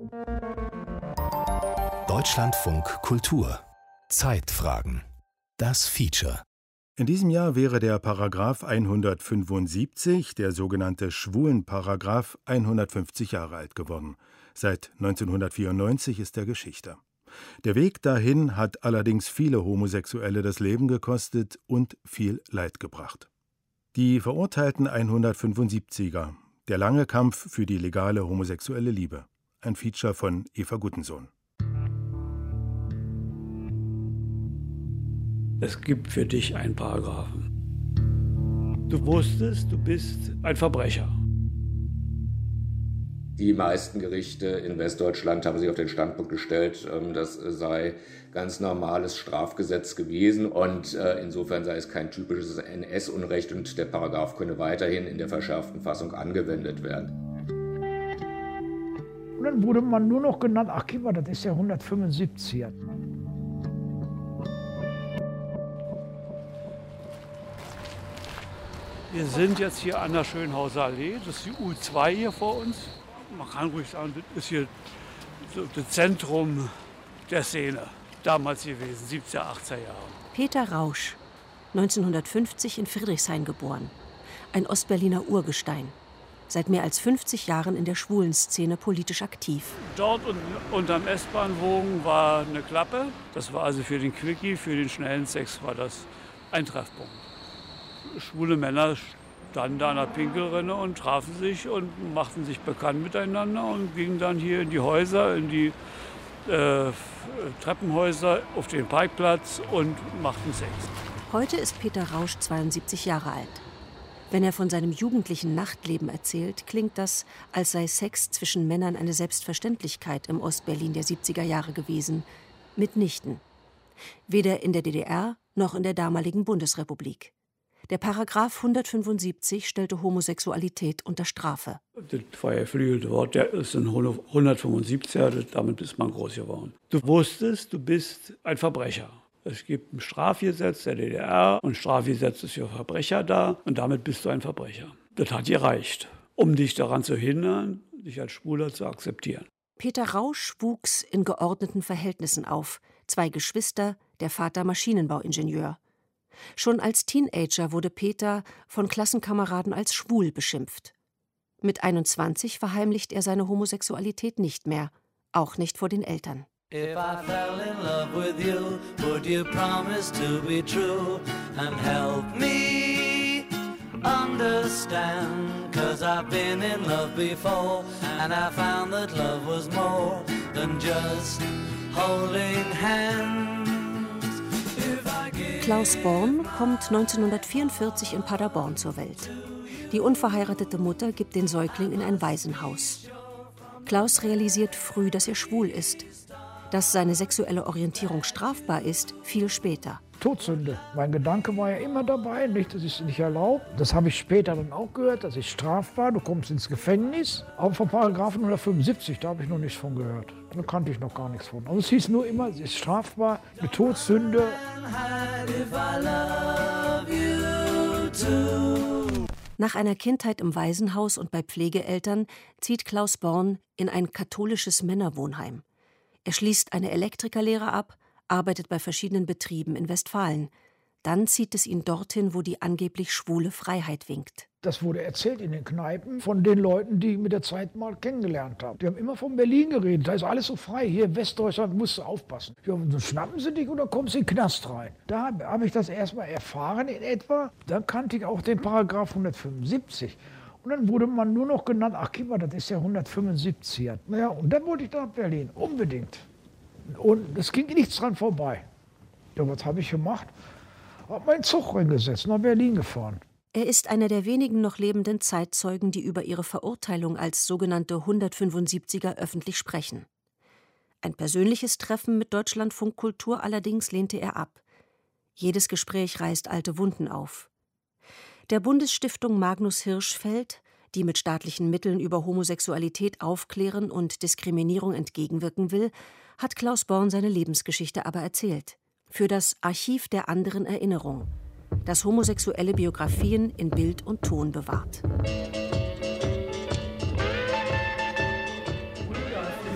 Deutschlandfunk Kultur. Zeitfragen. Das Feature. In diesem Jahr wäre der Paragraph 175, der sogenannte Schwulenparagraph, 150 Jahre alt geworden. Seit 1994 ist er Geschichte. Der Weg dahin hat allerdings viele Homosexuelle das Leben gekostet und viel Leid gebracht. Die verurteilten 175er, der lange Kampf für die legale homosexuelle Liebe. Ein Feature von Eva Guttensohn. Es gibt für dich einen Paragraphen. Du wusstest, du bist ein Verbrecher. Die meisten Gerichte in Westdeutschland haben sich auf den Standpunkt gestellt, das sei ganz normales Strafgesetz gewesen und insofern sei es kein typisches NS-Unrecht und der Paragraph könne weiterhin in der verschärften Fassung angewendet werden. Und dann wurde man nur noch genannt, ach guck mal, das ist ja 175. Wir sind jetzt hier an der Schönhauser Allee, das ist die U2 hier vor uns. Man kann ruhig sagen, das ist hier so das Zentrum der Szene, damals gewesen, 70er, 80er Jahre. Peter Rausch, 1950 in Friedrichshain geboren. Ein Ostberliner Urgestein. Seit mehr als 50 Jahren in der Schwulenszene politisch aktiv. Dort unterm S-Bahnbogen war eine Klappe. Das war also für den Quickie, für den schnellen Sex war das ein Treffpunkt. Schwule Männer standen da an der Pinkelrinne und trafen sich und machten sich bekannt miteinander und gingen dann hier in die Häuser, in die Treppenhäuser, auf den Parkplatz und machten Sex. Heute ist Peter Rausch 72 Jahre alt. Wenn er von seinem jugendlichen Nachtleben erzählt, klingt das, als sei Sex zwischen Männern eine Selbstverständlichkeit im Ostberlin der 70er Jahre gewesen. Mitnichten. Weder in der DDR noch in der damaligen Bundesrepublik. Der Paragraph 175 stellte Homosexualität unter Strafe. Das war ja geflügelte Wort, der ist ein 175er, damit ist man groß geworden. Du wusstest, du bist ein Verbrecher. Es gibt ein Strafgesetz der DDR und ein Strafgesetz ist für Verbrecher da und damit bist du ein Verbrecher. Das hat gereicht, um dich daran zu hindern, dich als Schwuler zu akzeptieren. Peter Rausch wuchs in geordneten Verhältnissen auf. 2 Geschwister, der Vater Maschinenbauingenieur. Schon als Teenager wurde Peter von Klassenkameraden als schwul beschimpft. Mit 21 verheimlicht er seine Homosexualität nicht mehr, auch nicht vor den Eltern. If I fell in love with you, would you promise to be true and help me understand? 'Cause I've been in love before and I found that love was more than just holding hands. Klaus Born kommt 1944 in Paderborn zur Welt. Die unverheiratete Mutter gibt den Säugling in ein Waisenhaus. Klaus realisiert früh, dass er schwul ist. Dass seine sexuelle Orientierung strafbar ist, viel später. Todsünde. Mein Gedanke war ja immer dabei, nicht, das ist nicht erlaubt. Das habe ich später dann auch gehört, das ist strafbar, du kommst ins Gefängnis. Aber vom Paragraphen 175, da habe ich noch nichts von gehört. Da kannte ich noch gar nichts von. Also es hieß nur immer, es ist strafbar, eine Todsünde. Nach einer Kindheit im Waisenhaus und bei Pflegeeltern zieht Klaus Born in ein katholisches Männerwohnheim. Er schließt eine Elektrikerlehre ab, arbeitet bei verschiedenen Betrieben in Westfalen. Dann zieht es ihn dorthin, wo die angeblich schwule Freiheit winkt. Das wurde erzählt in den Kneipen von den Leuten, die ich mit der Zeit mal kennengelernt habe. Die haben immer von Berlin geredet. Da ist alles so frei. Hier in Westdeutschland musst du aufpassen. Ja, dann schnappen sie dich und dann kommst du in den Knast rein. Da habe ich das erstmal erfahren in etwa. Dann kannte ich auch den Paragraph 175. Und dann wurde man nur noch genannt, ach guck mal, das ist ja 175. Naja, und dann wollte ich nach Berlin, unbedingt. Und es ging nichts dran vorbei. Ja, was habe ich gemacht? Habe meinen Zug reingesetzt, nach Berlin gefahren. Er ist einer der wenigen noch lebenden Zeitzeugen, die über ihre Verurteilung als sogenannte 175er öffentlich sprechen. Ein persönliches Treffen mit Deutschlandfunk Kultur allerdings lehnte er ab. Jedes Gespräch reißt alte Wunden auf. Der Bundesstiftung Magnus Hirschfeld, die mit staatlichen Mitteln über Homosexualität aufklären und Diskriminierung entgegenwirken will, hat Klaus Born seine Lebensgeschichte aber erzählt. Für das Archiv der anderen Erinnerung, das homosexuelle Biografien in Bild und Ton bewahrt.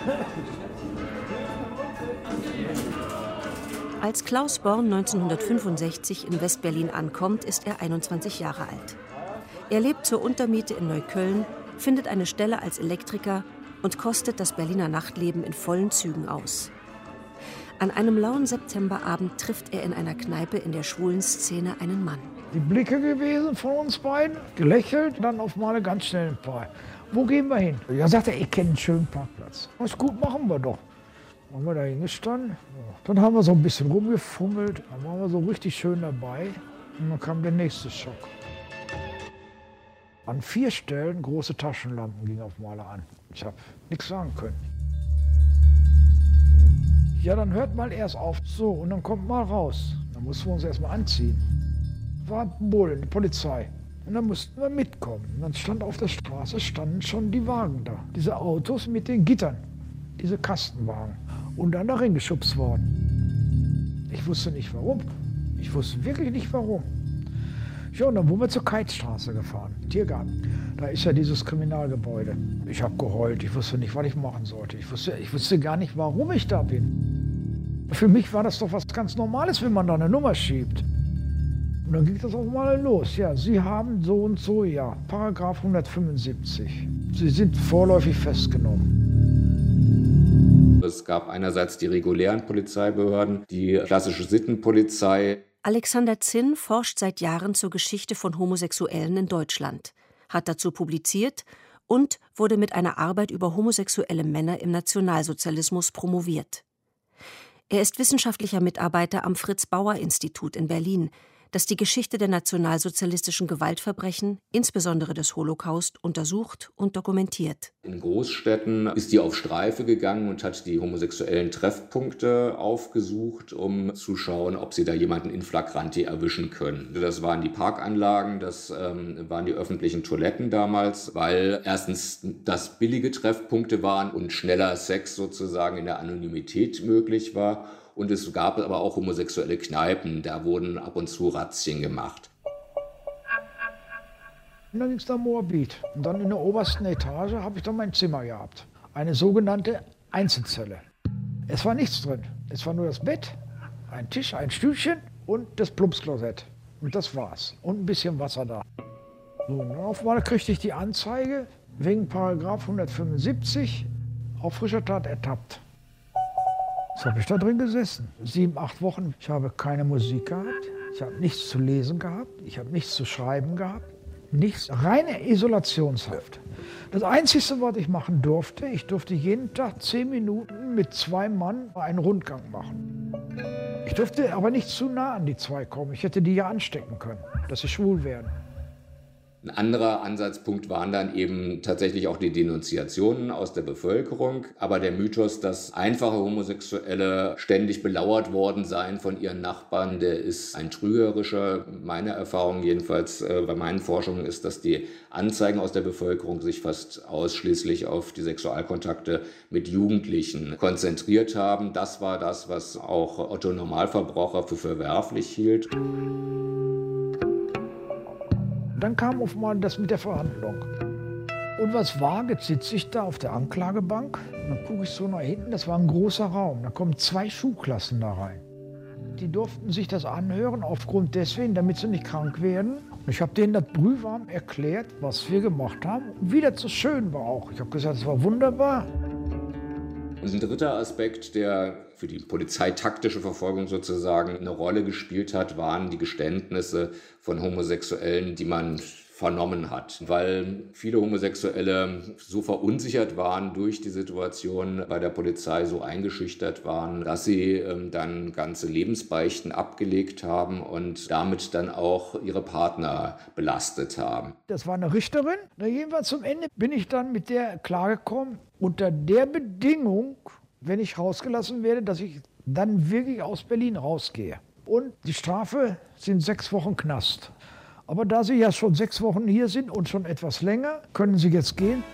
Als Klaus Born 1965 in West-Berlin ankommt, ist er 21 Jahre alt. Er lebt zur Untermiete in Neukölln, findet eine Stelle als Elektriker und kostet das Berliner Nachtleben in vollen Zügen aus. An einem lauen Septemberabend trifft er in einer Kneipe in der schwulen Szene einen Mann. Die Blicke gewesen von uns beiden, gelächelt, dann auf mal ganz schnell ein paar. Wo gehen wir hin? Ja, sagt er, ich kenne einen schönen Parkplatz. Was gut, machen wir doch. Haben wir da hingestanden. Ja. Dann haben wir so ein bisschen rumgefummelt, dann waren wir so richtig schön dabei. Und dann kam der nächste Schock. An 4 Stellen große Taschenlampen gingen auf Maler an. Ich habe nichts sagen können. Ja, dann hört mal erst auf. So, und dann kommt mal raus. Dann mussten wir uns erst mal anziehen. War Bullen, die Polizei. Und dann mussten wir mitkommen. Und dann stand auf der Straße standen schon die Wagen da. Diese Autos mit den Gittern. Diese Kastenwagen. Und dann darin geschubst worden. Ich wusste nicht warum. Ich wusste wirklich nicht warum. Ja, und dann wurden wir zur Keithstraße gefahren, Tiergarten. Da ist ja dieses Kriminalgebäude. Ich habe geheult, ich wusste nicht, was ich machen sollte. Ich wusste gar nicht, warum ich da bin. Für mich war das doch was ganz Normales, wenn man da eine Nummer schiebt. Und dann ging das auch mal los. Ja, Sie haben so und so, ja, Paragraph 175. Sie sind vorläufig festgenommen. Es gab einerseits die regulären Polizeibehörden, die klassische Sittenpolizei. Alexander Zinn forscht seit Jahren zur Geschichte von Homosexuellen in Deutschland, hat dazu publiziert und wurde mit einer Arbeit über homosexuelle Männer im Nationalsozialismus promoviert. Er ist wissenschaftlicher Mitarbeiter am Fritz-Bauer-Institut in Berlin, das die Geschichte der nationalsozialistischen Gewaltverbrechen, insbesondere des Holocaust, untersucht und dokumentiert. In Großstädten ist die auf Streife gegangen und hat die homosexuellen Treffpunkte aufgesucht, um zu schauen, ob sie da jemanden in flagranti erwischen können. Das waren die Parkanlagen, das waren die öffentlichen Toiletten damals, weil erstens das billige Treffpunkte waren und schneller Sex sozusagen in der Anonymität möglich war. Und es gab aber auch homosexuelle Kneipen, da wurden ab und zu Razzien gemacht. Und dann ging es nach Moabit. Und dann in der obersten Etage habe ich dann mein Zimmer gehabt. Eine sogenannte Einzelzelle. Es war nichts drin. Es war nur das Bett, ein Tisch, ein Stühlchen und das Plumpsklosett. Und das war's. Und ein bisschen Wasser da. So, und auf einmal kriegte ich die Anzeige wegen Paragraph 175 auf frischer Tat ertappt. So habe ich da drin gesessen. 7, 8 Wochen. Ich habe keine Musik gehabt. Ich habe nichts zu lesen gehabt. Ich habe nichts zu schreiben gehabt. Nichts. Reine Isolationshaft. Das Einzige, was ich machen durfte, ich durfte jeden Tag 10 Minuten mit 2 Mann einen Rundgang machen. Ich durfte aber nicht zu nah an die 2 kommen. Ich hätte die ja anstecken können, dass sie schwul werden. Ein anderer Ansatzpunkt waren dann eben tatsächlich auch die Denunziationen aus der Bevölkerung. Aber der Mythos, dass einfache Homosexuelle ständig belauert worden seien von ihren Nachbarn, der ist ein trügerischer. Meine Erfahrung jedenfalls bei meinen Forschungen ist, dass die Anzeigen aus der Bevölkerung sich fast ausschließlich auf die Sexualkontakte mit Jugendlichen konzentriert haben. Das war das, was auch Otto Normalverbraucher für verwerflich hielt. Dann kam auf einmal das mit der Verhandlung. Und was war? Jetzt sitze ich da auf der Anklagebank. Und dann gucke ich so nach hinten, das war ein großer Raum. Da kommen 2 Schulklassen da rein. Die durften sich das anhören, aufgrund deswegen, damit sie nicht krank werden. Ich habe denen das brühwarm erklärt, was wir gemacht haben. Und wie das so schön war auch. Ich habe gesagt, es war wunderbar. Und ein dritter Aspekt, der für die polizeitaktische Verfolgung sozusagen eine Rolle gespielt hat, waren die Geständnisse von Homosexuellen, die man vernommen hat. Weil viele Homosexuelle so verunsichert waren durch die Situation bei der Polizei, so eingeschüchtert waren, dass sie dann ganze Lebensbeichten abgelegt haben und damit dann auch ihre Partner belastet haben. Das war eine Richterin. Na, jedenfalls zum Ende bin ich dann mit der klargekommen, unter der Bedingung, wenn ich rausgelassen werde, dass ich dann wirklich aus Berlin rausgehe. Und die Strafe sind 6 Wochen Knast. Aber da Sie ja schon 6 Wochen hier sind und schon etwas länger, können Sie jetzt gehen.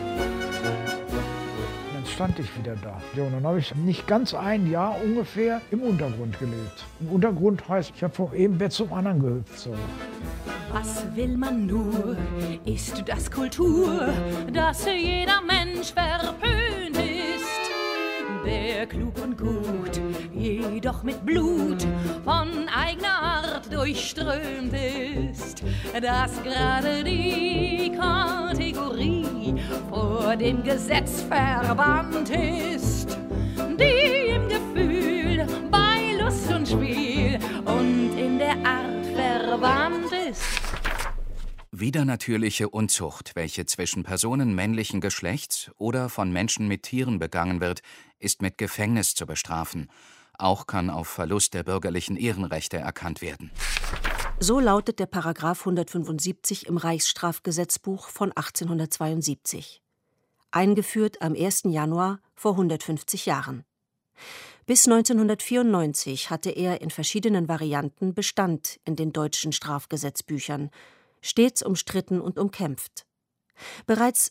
Dann stand ich wieder da. Ja, und dann habe ich nicht ganz ein Jahr ungefähr im Untergrund gelebt. Im Untergrund heißt, ich habe vom einen Bett zum anderen gehüpft. So. Was will man nur? Ist das Kultur, dass jeder Mensch verpönt ist? klug und gut, jedoch mit Blut von eigener Art durchströmt ist, dass gerade die Kategorie vor dem Gesetz verbannt ist, die im Gefühl, bei Lust und Spiel und in der Art verwandt ist. Widernatürliche Unzucht, welche zwischen Personen männlichen Geschlechts oder von Menschen mit Tieren begangen wird, ist mit Gefängnis zu bestrafen. Auch kann auf Verlust der bürgerlichen Ehrenrechte erkannt werden. So lautet der Paragraph 175 im Reichsstrafgesetzbuch von 1872. Eingeführt am 1. Januar vor 150 Jahren. Bis 1994 hatte er in verschiedenen Varianten Bestand in den deutschen Strafgesetzbüchern, stets umstritten und umkämpft. Bereits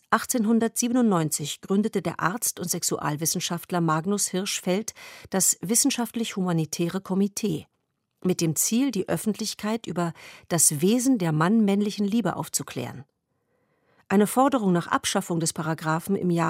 1897 gründete der Arzt und Sexualwissenschaftler Magnus Hirschfeld das Wissenschaftlich-Humanitäre Komitee mit dem Ziel, die Öffentlichkeit über das Wesen der mann-männlichen Liebe aufzuklären. Eine Forderung nach Abschaffung des Paragraphen im Jahr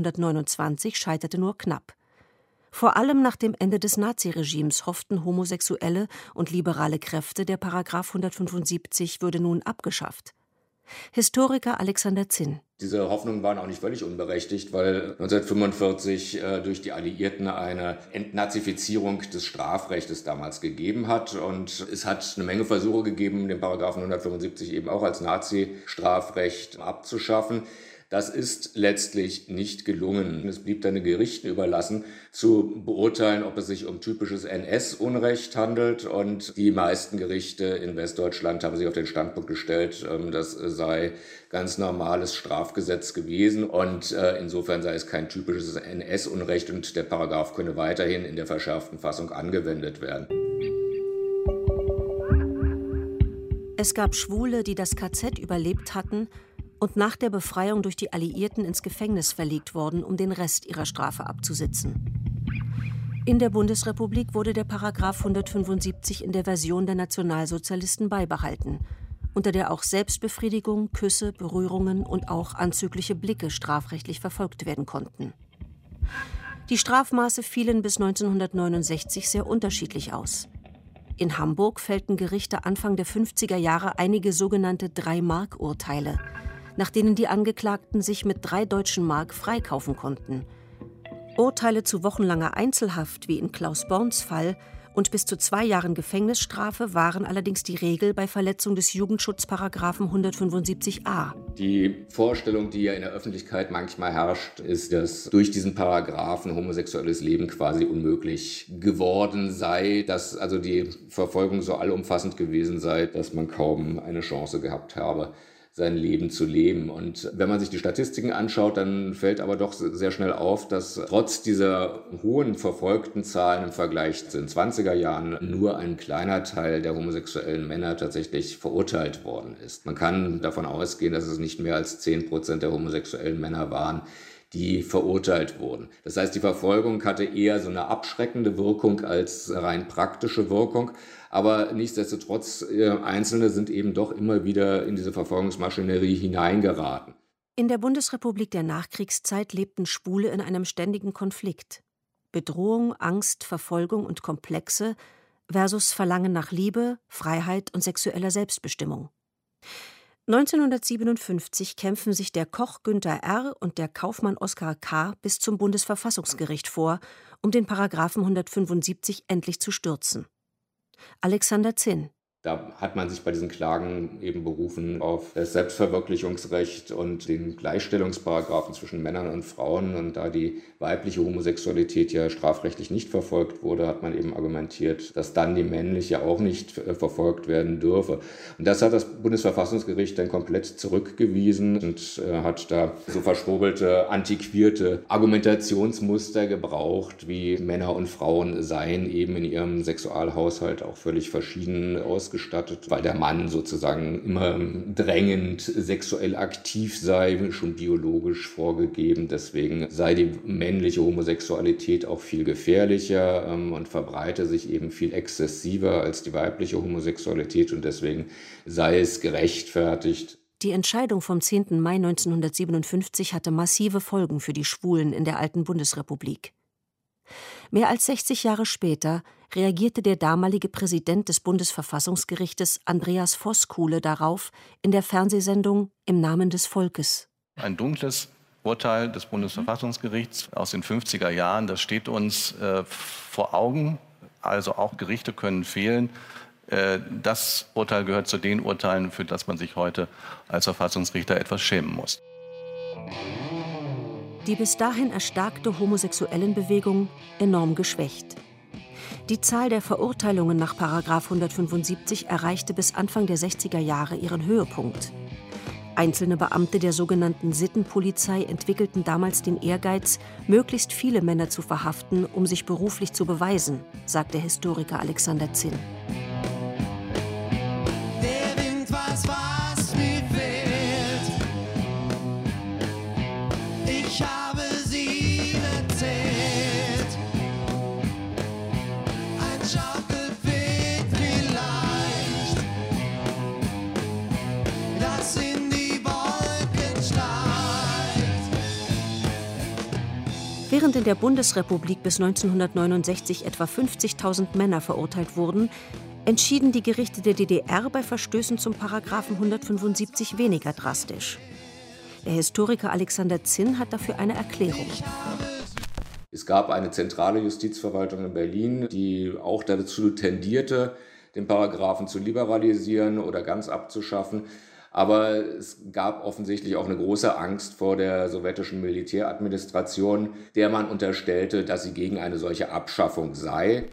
1929 scheiterte nur knapp. Vor allem nach dem Ende des Naziregimes hofften homosexuelle und liberale Kräfte, der Paragraph 175 würde nun abgeschafft. Historiker Alexander Zinn. Diese Hoffnungen waren auch nicht völlig unberechtigt, weil 1945 durch die Alliierten eine Entnazifizierung des Strafrechtes damals gegeben hat. Und es hat eine Menge Versuche gegeben, den Paragraphen 175 eben auch als Nazi-Strafrecht abzuschaffen. Das ist letztlich nicht gelungen. Es blieb dann den Gerichten überlassen, zu beurteilen, ob es sich um typisches NS-Unrecht handelt. Und die meisten Gerichte in Westdeutschland haben sich auf den Standpunkt gestellt, das sei ganz normales Strafgesetz gewesen. Und insofern sei es kein typisches NS-Unrecht und der Paragraph könne weiterhin in der verschärften Fassung angewendet werden. Es gab Schwule, die das KZ überlebt hatten und nach der Befreiung durch die Alliierten ins Gefängnis verlegt worden, um den Rest ihrer Strafe abzusitzen. In der Bundesrepublik wurde der Paragraph 175 in der Version der Nationalsozialisten beibehalten, unter der auch Selbstbefriedigung, Küsse, Berührungen und auch anzügliche Blicke strafrechtlich verfolgt werden konnten. Die Strafmaße fielen bis 1969 sehr unterschiedlich aus. In Hamburg fällten Gerichte Anfang der 50er Jahre einige sogenannte 3-Mark-Urteile, nach denen die Angeklagten sich mit 3 deutschen Mark freikaufen konnten. Urteile zu wochenlanger Einzelhaft, wie in Klaus Borns Fall, und bis zu 2 Jahren Gefängnisstrafe waren allerdings die Regel bei Verletzung des Jugendschutzparagraphen 175a. Die Vorstellung, die ja in der Öffentlichkeit manchmal herrscht, ist, dass durch diesen Paragraphen homosexuelles Leben quasi unmöglich geworden sei, dass also die Verfolgung so allumfassend gewesen sei, dass man kaum eine Chance gehabt habe, sein Leben zu leben. Und wenn man sich die Statistiken anschaut, dann fällt aber doch sehr schnell auf, dass trotz dieser hohen verfolgten Zahlen im Vergleich zu den 20er Jahren nur ein kleiner Teil der homosexuellen Männer tatsächlich verurteilt worden ist. Man kann davon ausgehen, dass es nicht mehr als 10% der homosexuellen Männer waren, die verurteilt wurden. Das heißt, die Verfolgung hatte eher so eine abschreckende Wirkung als rein praktische Wirkung. Aber nichtsdestotrotz, Einzelne sind eben doch immer wieder in diese Verfolgungsmaschinerie hineingeraten. In der Bundesrepublik der Nachkriegszeit lebten Schwule in einem ständigen Konflikt. Bedrohung, Angst, Verfolgung und Komplexe versus Verlangen nach Liebe, Freiheit und sexueller Selbstbestimmung. 1957 kämpfen sich der Koch Günther R. und der Kaufmann Oskar K. bis zum Bundesverfassungsgericht vor, um den Paragraphen 175 endlich zu stürzen. Alexander Zinn. Da hat man sich bei diesen Klagen eben berufen auf das Selbstverwirklichungsrecht und den Gleichstellungsparagraphen zwischen Männern und Frauen. Und da die weibliche Homosexualität ja strafrechtlich nicht verfolgt wurde, hat man eben argumentiert, dass dann die männliche auch nicht verfolgt werden dürfe. Und das hat das Bundesverfassungsgericht dann komplett zurückgewiesen und hat da so verschwobelte, antiquierte Argumentationsmuster gebraucht, wie Männer und Frauen seien eben in ihrem Sexualhaushalt auch völlig verschieden ausgestattet, weil der Mann sozusagen immer drängend sexuell aktiv sei, schon biologisch vorgegeben. Deswegen sei die männliche Homosexualität auch viel gefährlicher und verbreite sich eben viel exzessiver als die weibliche Homosexualität und deswegen sei es gerechtfertigt. Die Entscheidung vom 10. Mai 1957 hatte massive Folgen für die Schwulen in der alten Bundesrepublik. Mehr als 60 Jahre später reagierte der damalige Präsident des Bundesverfassungsgerichtes Andreas Voskuhle darauf in der Fernsehsendung Im Namen des Volkes. Ein dunkles Urteil des Bundesverfassungsgerichts aus den 50er Jahren, das steht uns vor Augen. Also auch Gerichte können fehlen. Das Urteil gehört zu den Urteilen, für das man sich heute als Verfassungsrichter etwas schämen muss. Die bis dahin erstarkte Homosexuellenbewegung enorm geschwächt. Die Zahl der Verurteilungen nach § 175 erreichte bis Anfang der 60er Jahre ihren Höhepunkt. Einzelne Beamte der sogenannten Sittenpolizei entwickelten damals den Ehrgeiz, möglichst viele Männer zu verhaften, um sich beruflich zu beweisen, sagt der Historiker Alexander Zinn. Der Wind weiß, was mir fehlt. Ich habe sie erzählt. Ein Schaukelpferd vielleicht, das in die Wolken steigt. Während in der Bundesrepublik bis 1969 etwa 50.000 Männer verurteilt wurden, entschieden die Gerichte der DDR bei Verstößen zum Paragraphen 175 weniger drastisch. Der Historiker Alexander Zinn hat dafür eine Erklärung. Es gab eine zentrale Justizverwaltung in Berlin, die auch dazu tendierte, den Paragraphen zu liberalisieren oder ganz abzuschaffen. Aber es gab offensichtlich auch eine große Angst vor der sowjetischen Militäradministration, der man unterstellte, dass sie gegen eine solche Abschaffung sei.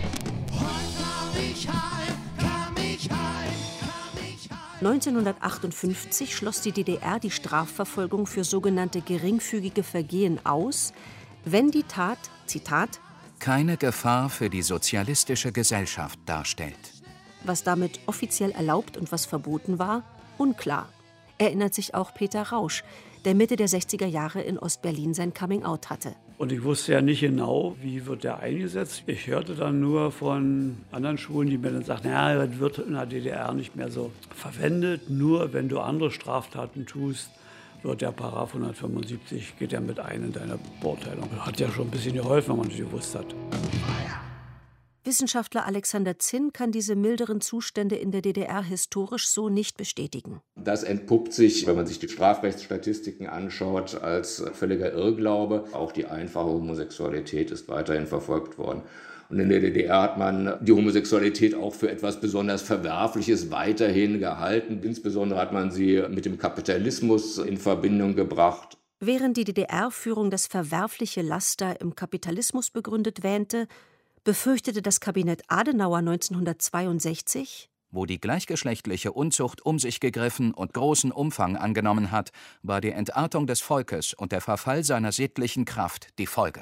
1958 schloss die DDR die Strafverfolgung für sogenannte geringfügige Vergehen aus, wenn die Tat, Zitat, keine Gefahr für die sozialistische Gesellschaft darstellt. Was damit offiziell erlaubt und was verboten war, unklar. Erinnert sich auch Peter Rausch, der Mitte der 60er Jahre in Ostberlin sein Coming-out hatte. Und ich wusste ja nicht genau, wie wird der eingesetzt. Ich hörte dann nur von anderen Schulen, die mir dann sagten, ja, das wird in der DDR nicht mehr so verwendet. Nur wenn du andere Straftaten tust, wird der Paragraph 175, geht ja mit ein in deiner Beurteilung. Hat ja schon ein bisschen geholfen, wenn man es gewusst hat. Wissenschaftler Alexander Zinn kann diese milderen Zustände in der DDR historisch so nicht bestätigen. Das entpuppt sich, wenn man sich die Strafrechtsstatistiken anschaut, als völliger Irrglaube. Auch die einfache Homosexualität ist weiterhin verfolgt worden. Und in der DDR hat man die Homosexualität auch für etwas besonders Verwerfliches weiterhin gehalten. Insbesondere hat man sie mit dem Kapitalismus in Verbindung gebracht. Während die DDR-Führung das verwerfliche Laster im Kapitalismus begründet wähnte, befürchtete das Kabinett Adenauer 1962, wo die gleichgeschlechtliche Unzucht um sich gegriffen und großen Umfang angenommen hat, war die Entartung des Volkes und der Verfall seiner sittlichen Kraft die Folge.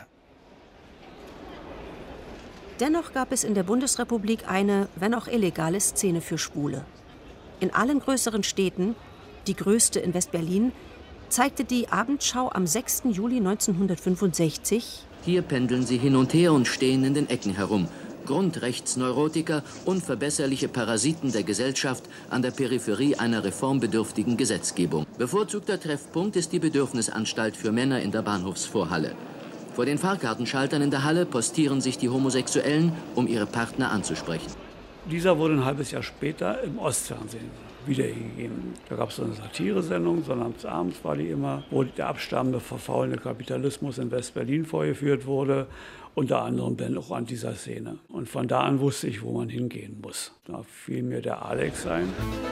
Dennoch gab es in der Bundesrepublik eine, wenn auch illegale Szene für Schwule. In allen größeren Städten, die größte in West-Berlin, zeigte die Abendschau am 6. Juli 1965: Hier pendeln sie hin und her und stehen in den Ecken herum. Grundrechtsneurotiker, unverbesserliche Parasiten der Gesellschaft an der Peripherie einer reformbedürftigen Gesetzgebung. Bevorzugter Treffpunkt ist die Bedürfnisanstalt für Männer in der Bahnhofsvorhalle. Vor den Fahrkartenschaltern in der Halle postieren sich die Homosexuellen, um ihre Partner anzusprechen. Dieser wurde ein halbes Jahr später im Ostfernsehen wiedergegeben. Da gab es so eine Satiresendung, sonnabends war die immer, wo der abstammende, verfaulende Kapitalismus in West-Berlin vorgeführt wurde, unter anderem dann auch an dieser Szene. Und von da an wusste ich, wo man hingehen muss. Da fiel mir der Alex ein.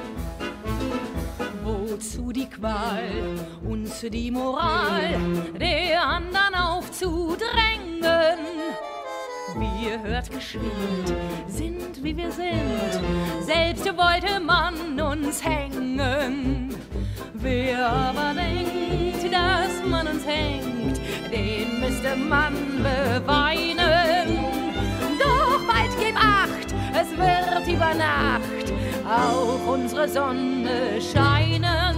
Wozu die Qual, uns die Moral der anderen aufzudrängen? Wir hört geschwind, sind wie wir sind, selbst wollte man uns hängen. Wer aber denkt, dass man uns hängt, den müsste man beweinen. Doch bald gib Acht, es wird über Nacht auf unsere Sonne scheinen.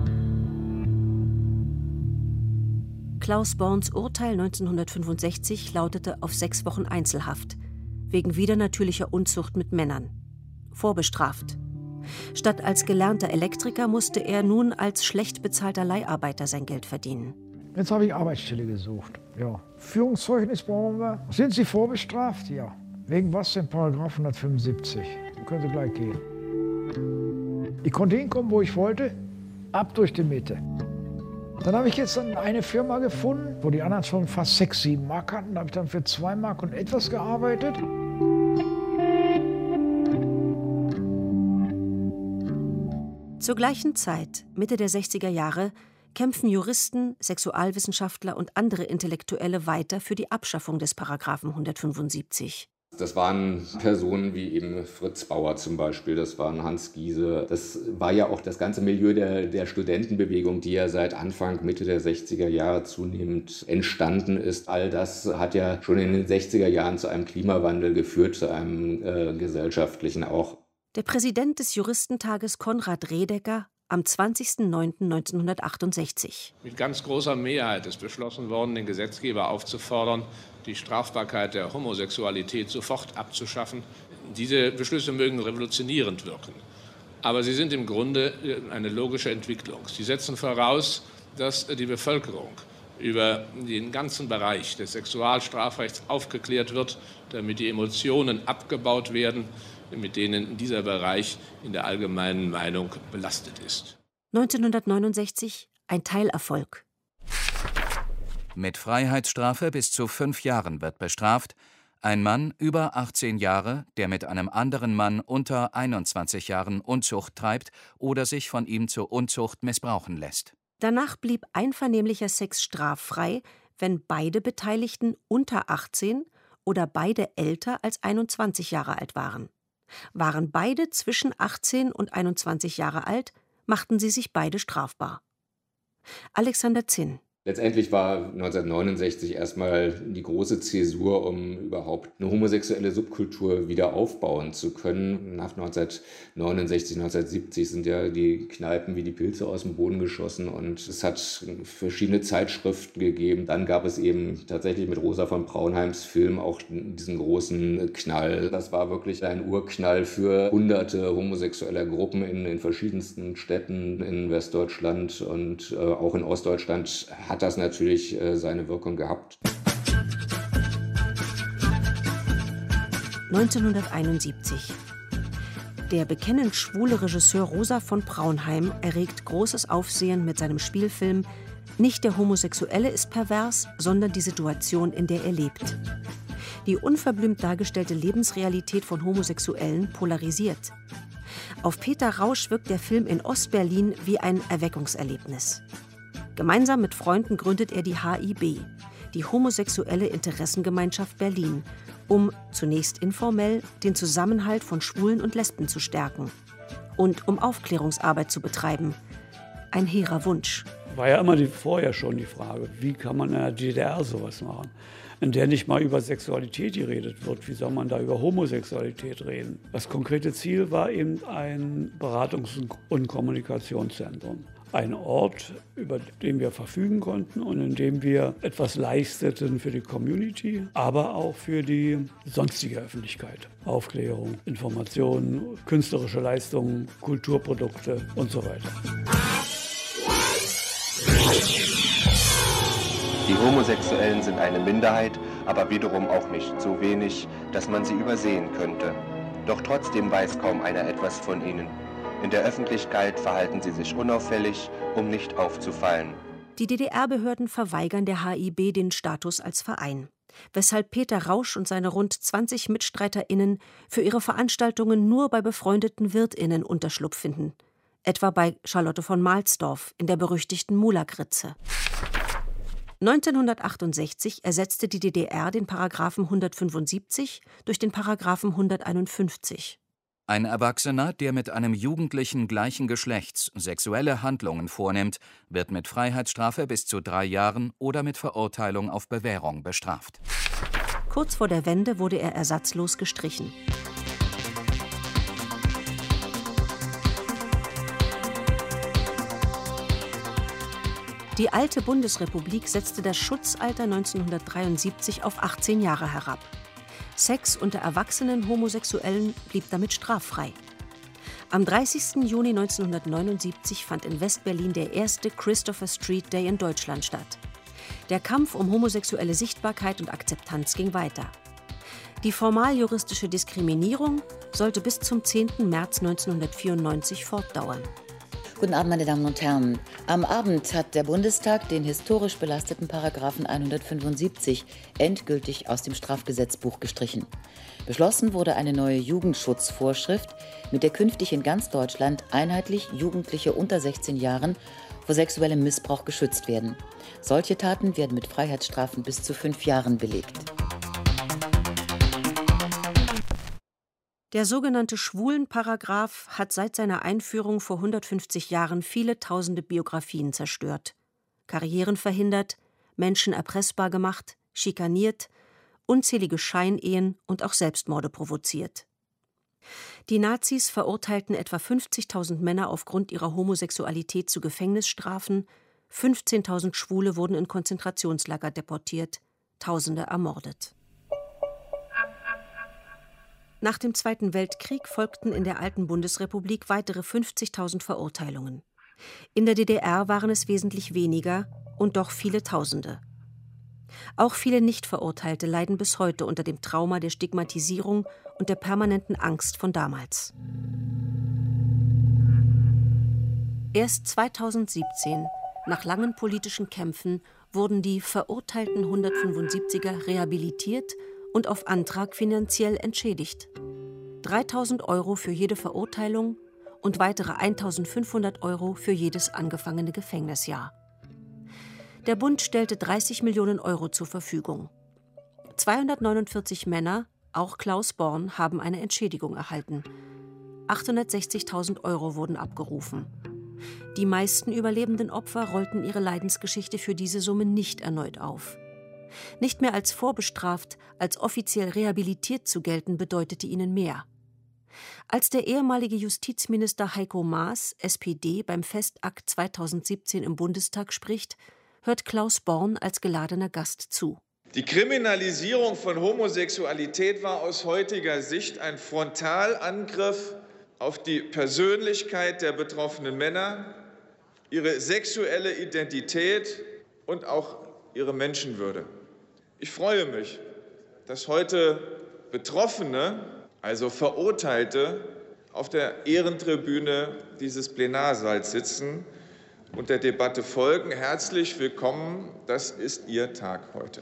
Klaus Borns Urteil 1965 lautete auf 6 Wochen Einzelhaft, wegen widernatürlicher Unzucht mit Männern. Vorbestraft. Statt als gelernter Elektriker musste er nun als schlecht bezahlter Leiharbeiter sein Geld verdienen. Jetzt habe ich Arbeitsstelle gesucht. Ja. Führungszeugnis brauchen wir. Sind Sie vorbestraft? Ja. Wegen was denn? Paragraph 175. Können Sie gleich gehen. Ich konnte hinkommen, wo ich wollte. Ab durch die Mitte. Dann habe ich jetzt eine Firma gefunden, wo die anderen schon fast 6, 7 Mark hatten. Da habe ich dann für 2 Mark und etwas gearbeitet. Zur gleichen Zeit, Mitte der 60er Jahre, kämpfen Juristen, Sexualwissenschaftler und andere Intellektuelle weiter für die Abschaffung des Paragraphen 175. Das waren Personen wie eben Fritz Bauer zum Beispiel, das waren Hans Giese. Das war ja auch das ganze Milieu der Studentenbewegung, die ja seit Anfang, Mitte der 60er Jahre zunehmend entstanden ist. All das hat ja schon in den 60er Jahren zu einem Klimawandel geführt, zu einem gesellschaftlichen auch. Der Präsident des Juristentages Konrad Redeker am 20.09.1968. Mit ganz großer Mehrheit ist beschlossen worden, den Gesetzgeber aufzufordern, die Strafbarkeit der Homosexualität sofort abzuschaffen. Diese Beschlüsse mögen revolutionierend wirken, aber sie sind im Grunde eine logische Entwicklung. Sie setzen voraus, dass die Bevölkerung über den ganzen Bereich des Sexualstrafrechts aufgeklärt wird, damit die Emotionen abgebaut werden, mit denen dieser Bereich in der allgemeinen Meinung belastet ist. 1969 ein Teilerfolg. Mit Freiheitsstrafe bis zu 5 Jahren wird bestraft ein Mann über 18 Jahre, der mit einem anderen Mann unter 21 Jahren Unzucht treibt oder sich von ihm zur Unzucht missbrauchen lässt. Danach blieb einvernehmlicher Sex straffrei, wenn beide Beteiligten unter 18 oder beide älter als 21 Jahre alt waren. Waren beide zwischen 18 und 21 Jahre alt, machten sie sich beide strafbar. Alexander Zinn. Letztendlich war 1969 erstmal die große Zäsur, um überhaupt eine homosexuelle Subkultur wieder aufbauen zu können. Nach 1969, 1970 sind ja die Kneipen wie die Pilze aus dem Boden geschossen und es hat verschiedene Zeitschriften gegeben. Dann gab es eben tatsächlich mit Rosa von Braunheims Film auch diesen großen Knall. Das war wirklich ein Urknall für hunderte homosexueller Gruppen in verschiedensten Städten in Westdeutschland und auch in Ostdeutschland hat das natürlich seine Wirkung gehabt. 1971. Der bekennend schwule Regisseur Rosa von Braunheim erregt großes Aufsehen mit seinem Spielfilm Nicht der Homosexuelle ist pervers, sondern die Situation, in der er lebt. Die unverblümt dargestellte Lebensrealität von Homosexuellen polarisiert. Auf Peter Rausch wirkt der Film in Ostberlin wie ein Erweckungserlebnis. Gemeinsam mit Freunden gründet er die HIB, die Homosexuelle Interessengemeinschaft Berlin, um, zunächst informell, den Zusammenhalt von Schwulen und Lesben zu stärken und um Aufklärungsarbeit zu betreiben. Ein hehrer Wunsch. War ja immer vorher schon die Frage, wie kann man in der DDR sowas machen, in der nicht mal über Sexualität geredet wird. Wie soll man da über Homosexualität reden? Das konkrete Ziel war eben ein Beratungs- und Kommunikationszentrum. Ein Ort, über den wir verfügen konnten und in dem wir etwas leisteten für die Community, aber auch für die sonstige Öffentlichkeit. Aufklärung, Informationen, künstlerische Leistungen, Kulturprodukte und so weiter. Die Homosexuellen sind eine Minderheit, aber wiederum auch nicht so wenig, dass man sie übersehen könnte. Doch trotzdem weiß kaum einer etwas von ihnen. In der Öffentlichkeit verhalten sie sich unauffällig, um nicht aufzufallen. Die DDR-Behörden verweigern der HIB den Status als Verein, weshalb Peter Rausch und seine rund 20 MitstreiterInnen für ihre Veranstaltungen nur bei befreundeten WirtInnen Unterschlupf finden. Etwa bei Charlotte von Mahlsdorf in der berüchtigten Mulak-Ritze. 1968 ersetzte die DDR den Paragraphen 175 durch den Paragraphen 151. Ein Erwachsener, der mit einem Jugendlichen gleichen Geschlechts sexuelle Handlungen vornimmt, wird mit Freiheitsstrafe bis zu 3 Jahren oder mit Verurteilung auf Bewährung bestraft. Kurz vor der Wende wurde er ersatzlos gestrichen. Die alte Bundesrepublik setzte das Schutzalter 1973 auf 18 Jahre herab. Sex unter erwachsenen Homosexuellen blieb damit straffrei. Am 30. Juni 1979 fand in Westberlin der erste Christopher Street Day in Deutschland statt. Der Kampf um homosexuelle Sichtbarkeit und Akzeptanz ging weiter. Die formaljuristische Diskriminierung sollte bis zum 10. März 1994 fortdauern. Guten Abend, meine Damen und Herren. Am Abend hat der Bundestag den historisch belasteten Paragraphen 175 endgültig aus dem Strafgesetzbuch gestrichen. Beschlossen wurde eine neue Jugendschutzvorschrift, mit der künftig in ganz Deutschland einheitlich Jugendliche unter 16 Jahren vor sexuellem Missbrauch geschützt werden. Solche Taten werden mit Freiheitsstrafen bis zu 5 Jahren belegt. Der sogenannte Schwulenparagraph hat seit seiner Einführung vor 150 Jahren viele tausende Biografien zerstört, Karrieren verhindert, Menschen erpressbar gemacht, schikaniert, unzählige Scheinehen und auch Selbstmorde provoziert. Die Nazis verurteilten etwa 50.000 Männer aufgrund ihrer Homosexualität zu Gefängnisstrafen, 15.000 Schwule wurden in Konzentrationslager deportiert, Tausende ermordet. Nach dem Zweiten Weltkrieg folgten in der alten Bundesrepublik weitere 50.000 Verurteilungen. In der DDR waren es wesentlich weniger und doch viele Tausende. Auch viele Nichtverurteilte leiden bis heute unter dem Trauma der Stigmatisierung und der permanenten Angst von damals. Erst 2017, nach langen politischen Kämpfen, wurden die verurteilten 175er rehabilitiert und auf Antrag finanziell entschädigt. 3.000 € für jede Verurteilung und weitere 1.500 € für jedes angefangene Gefängnisjahr. Der Bund stellte 30 Millionen € zur Verfügung. 249 Männer, auch Klaus Born, haben eine Entschädigung erhalten. 860.000 € wurden abgerufen. Die meisten überlebenden Opfer rollten ihre Leidensgeschichte für diese Summe nicht erneut auf. Nicht mehr als vorbestraft, als offiziell rehabilitiert zu gelten, bedeutete ihnen mehr. Als der ehemalige Justizminister Heiko Maas, SPD, beim Festakt 2017 im Bundestag spricht, hört Klaus Born als geladener Gast zu. Die Kriminalisierung von Homosexualität war aus heutiger Sicht ein Frontalangriff auf die Persönlichkeit der betroffenen Männer, ihre sexuelle Identität und auch ihre Menschenwürde. Ich freue mich, dass heute Betroffene, also Verurteilte, auf der Ehrentribüne dieses Plenarsaals sitzen und der Debatte folgen. Herzlich willkommen, das ist Ihr Tag heute.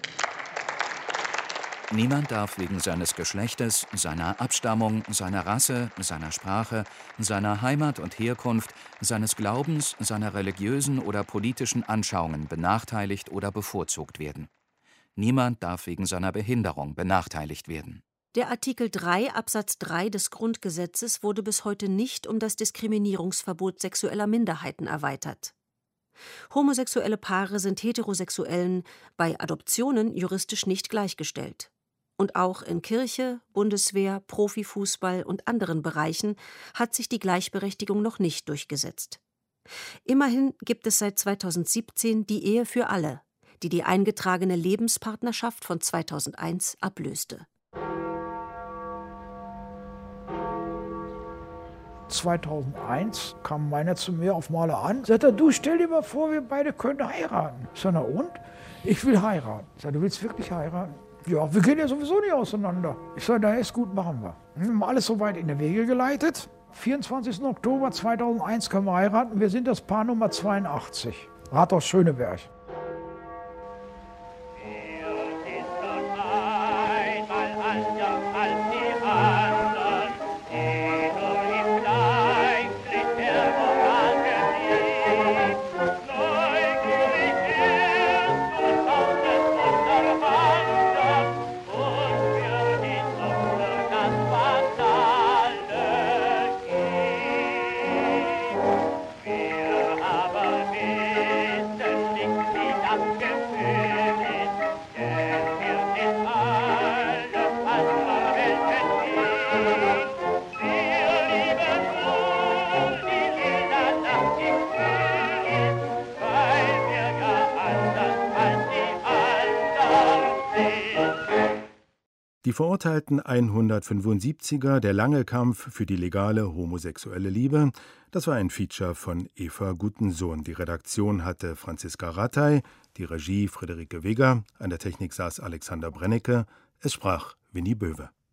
Niemand darf wegen seines Geschlechtes, seiner Abstammung, seiner Rasse, seiner Sprache, seiner Heimat und Herkunft, seines Glaubens, seiner religiösen oder politischen Anschauungen benachteiligt oder bevorzugt werden. Niemand darf wegen seiner Behinderung benachteiligt werden. Der Artikel 3 Absatz 3 des Grundgesetzes wurde bis heute nicht um das Diskriminierungsverbot sexueller Minderheiten erweitert. Homosexuelle Paare sind Heterosexuellen bei Adoptionen juristisch nicht gleichgestellt. Und auch in Kirche, Bundeswehr, Profifußball und anderen Bereichen hat sich die Gleichberechtigung noch nicht durchgesetzt. Immerhin gibt es seit 2017 die Ehe für alle, die die eingetragene Lebenspartnerschaft von 2001 ablöste. 2001 kam meiner zu mir auf Maler an, sagt er, du stell dir mal vor, wir beide können heiraten. Ich sage, na und? Ich will heiraten. Ich sage, du willst wirklich heiraten? Ja, wir gehen ja sowieso nicht auseinander. Ich sage, na ist gut, machen wir. Wir haben alles soweit in die Wege geleitet. 24. Oktober 2001 können wir heiraten. Wir sind das Paar Nummer 82. Rathaus Schöneberg. Die verurteilten 175er, der lange Kampf für die legale homosexuelle Liebe, das war ein Feature von Eva Gutensohn. Die Redaktion hatte Franziska Rattay, die Regie Friederike Wegger, an der Technik saß Alexander Brennecke, es sprach Winnie Böwe.